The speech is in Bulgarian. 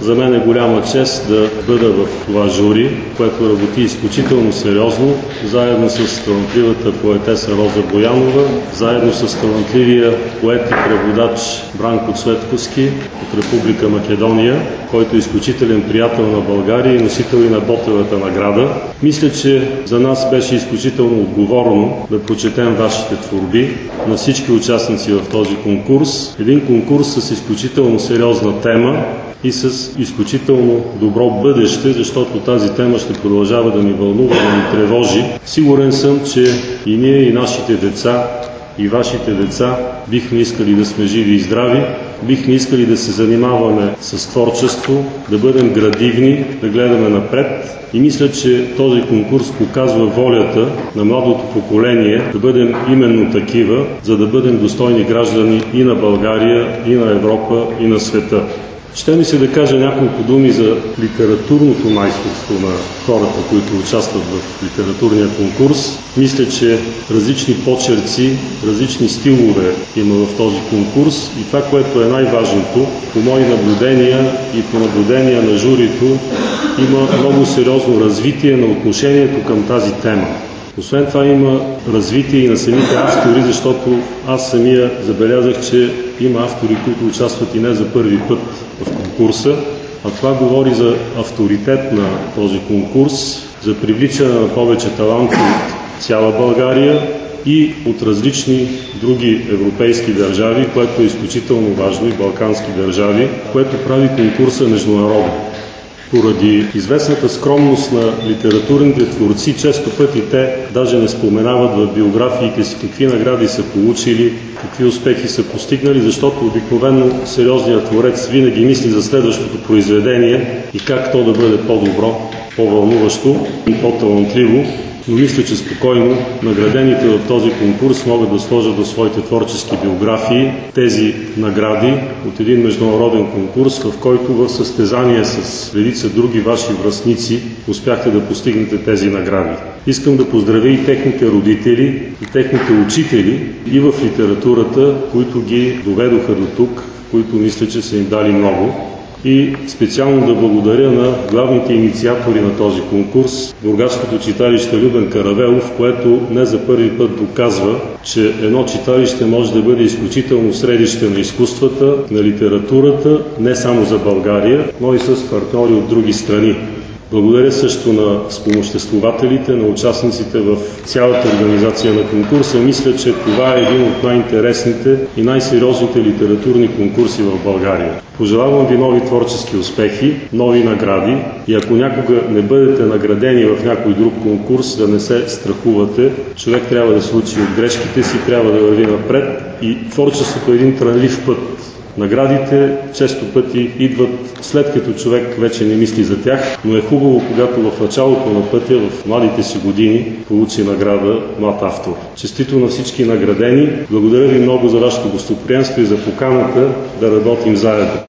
За мен е голяма чест да бъда в това жури, което работи изключително сериозно, заедно с талантливата поетеса Роза Боянова, заедно с талантливия поет и преводач Бранко Цветковски от Република Македония, който е изключителен приятел на България и носител и на Ботевата награда. Мисля, че за нас беше изключително отговорно да прочетем вашите творби на всички участници в този конкурс. Един конкурс с изключително сериозна тема и с изключително добро бъдеще, защото тази тема ще продължава да ни вълнува, да ни тревожи. Сигурен съм, че и ние, и нашите деца, и вашите деца бихме искали да сме живи и здрави, бихме искали да се занимаваме с творчество, да бъдем градивни, да гледаме напред. И мисля, че този конкурс показва волята на младото поколение да бъдем именно такива, за да бъдем достойни граждани и на България, и на Европа, и на света. Ще ми се да кажа няколко думи за литературното майсторство на хората, които участват в литературния конкурс. Мисля, че различни почерци, различни стилове има в този конкурс и това, което е най-важното, по мои наблюдения и по наблюдения на журито, има много сериозно развитие на отношението към тази тема. Освен това има развитие и на самите автори, защото аз самия забелязах, че има автори, които участват и не за първи път в конкурса, а това говори за авторитет на този конкурс, за привличане на повече таланти от цяла България и от различни други европейски държави, което е изключително важно, и балкански държави, което прави конкурса международен. Поради известната скромност на литературните творци, често пъти те даже не споменават в биографиите си какви награди са получили, какви успехи са постигнали, защото обикновено сериозният творец винаги мисли за следващото произведение и как то да бъде по-добро, по-вълнуващо и по-талантливо. Но мисля, че спокойно наградените в този конкурс могат да сложат в своите творчески биографии тези награди от един международен конкурс, в който в състезание с редица други ваши връстници успяхте да постигнете тези награди. Искам да поздравя и техните родители, и техните учители и в литературата, които ги доведоха до тук, които мисля, че са им дали много. И специално да благодаря на главните инициатори на този конкурс, Бургаското читалище Любен Каравелов, което не за първи път доказва, че едно читалище може да бъде изключително средище на изкуствата, на литературата, не само за България, но и с партньори от други страни. Благодаря също на спомоществователите, на участниците в цялата организация на конкурса. Мисля, че това е един от най-интересните и най-сериозните литературни конкурси в България. Пожелавам ви нови творчески успехи, нови награди и ако някога не бъдете наградени в някой друг конкурс, да не се страхувате. Човек трябва да се учи от грешките си, трябва да върви напред и творчеството е един трънлив път. Наградите често пъти идват след като човек вече не мисли за тях, но е хубаво, когато в началото на пътя, в младите си години, получи награда млад автор. Честито на всички наградени. Благодаря ви много за вашето гостоприемство и за поканата да работим заедно.